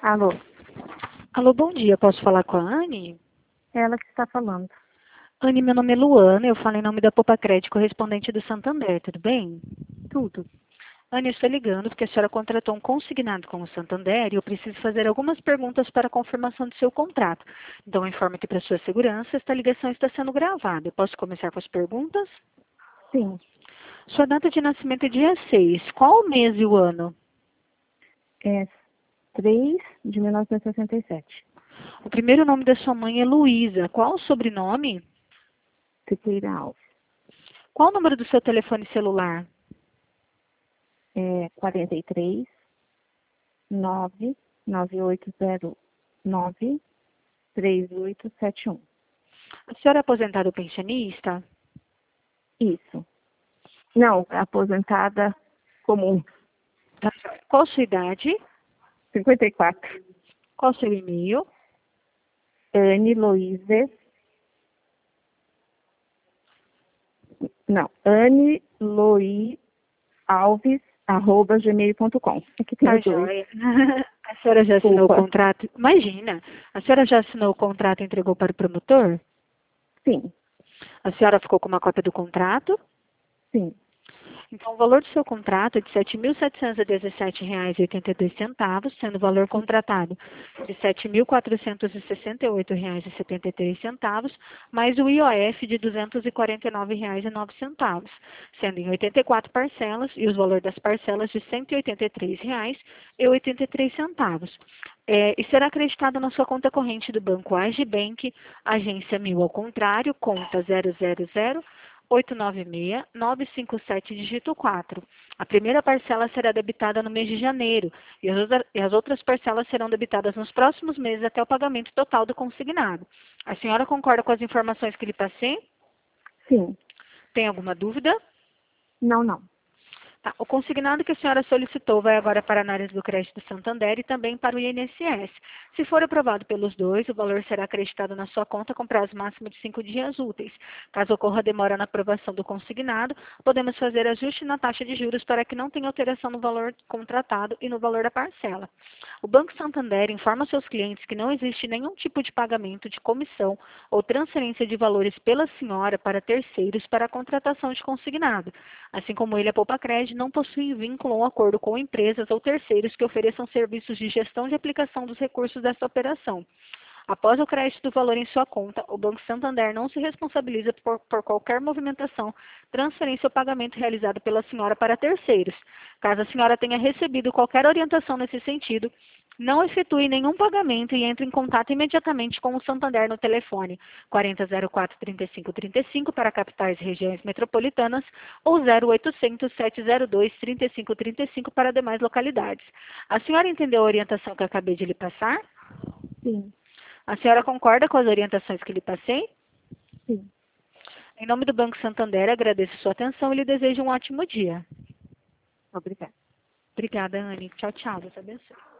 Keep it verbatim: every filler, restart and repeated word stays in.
Alô, Alô, bom dia. Posso falar com a Anne? ela que está falando. Anne, meu nome é Luana. Eu falo em nome da Poupa Crédito, correspondente do Santander. Tudo bem? Tudo. Anne, eu estou ligando porque a senhora contratou um consignado com o Santander e eu preciso fazer algumas perguntas para a confirmação do seu contrato. Então, eu informo que, para sua segurança, esta ligação está sendo gravada. Eu posso começar com as perguntas? Sim. Sua data de nascimento é dia seis. Qual o mês e o ano? É três de mil novecentos e sessenta e sete. O primeiro nome da sua mãe é Luísa. Qual o sobrenome? Siqueira Alves. Qual o número do seu telefone celular? É quarenta e três, nove nove oito zero nove três oito sete um. A senhora é aposentada ou pensionista? Isso. Não, aposentada comum. Tá certo. Qual a sua idade? cinquenta e quatro. Qual o seu e-mail? Anne Loise. Não, Anne Lois Alves, arroba gmail ponto com. Aqui tem Tá o dois. joia. A senhora já assinou o Desculpa. contrato? Imagina, a senhora já assinou o contrato e entregou para o promotor? Sim, A senhora ficou com uma cópia do contrato? sim. Então, o valor do seu contrato é de sete mil setecentos e dezessete reais e oitenta e dois centavos, sendo o valor contratado de sete mil quatrocentos e sessenta e oito reais e setenta e três centavos, mais o I O F de duzentos e quarenta e nove reais e nove centavos, sendo em oitenta e quatro parcelas e os valores das parcelas de cento e oitenta e três reais e oitenta e três centavos. É, e será acreditado na sua conta corrente do Banco Agibank, agência mil ao contrário, conta zero zero zero oito nove seis nove cinco sete dígito quatro. A primeira parcela será debitada no mês de janeiro e as, outra, e as outras parcelas serão debitadas nos próximos meses até o pagamento total do consignado. A senhora concorda com as informações que lhe passei? Sim. Tem alguma dúvida? Não, não. Tá. O consignado que a senhora solicitou vai agora para a análise do crédito do Santander e também para o I N S S. Se for aprovado pelos dois, o valor será acreditado na sua conta com prazo máximo de cinco dias úteis. Caso ocorra demora na aprovação do consignado, podemos fazer ajuste na taxa de juros para que não tenha alteração no valor contratado e no valor da parcela. O Banco Santander informa seus clientes que não existe nenhum tipo de pagamento de comissão ou transferência de valores pela senhora para terceiros para a contratação de consignado, assim como ele, a Poupa Crédito, não possui vínculo ou acordo com empresas ou terceiros que ofereçam serviços de gestão de aplicação dos recursos desta operação. Após o crédito do valor em sua conta, o Banco Santander não se responsabiliza por, por qualquer movimentação, transferência ou pagamento realizado pela senhora para terceiros. Caso a senhora tenha recebido qualquer orientação nesse sentido, não efetue nenhum pagamento e entre em contato imediatamente com o Santander no telefone quarenta zero quatro trinta e cinco trinta e cinco para capitais e regiões metropolitanas ou zero oitocentos sete zero dois trinta e cinco trinta e cinco para demais localidades. A senhora entendeu a orientação que eu acabei de lhe passar? Sim, A senhora concorda com as orientações que lhe passei? sim. Em nome do Banco Santander, agradeço sua atenção e lhe desejo um ótimo dia. Obrigada. Obrigada, Anne. Tchau, tchau. Deus abençoe.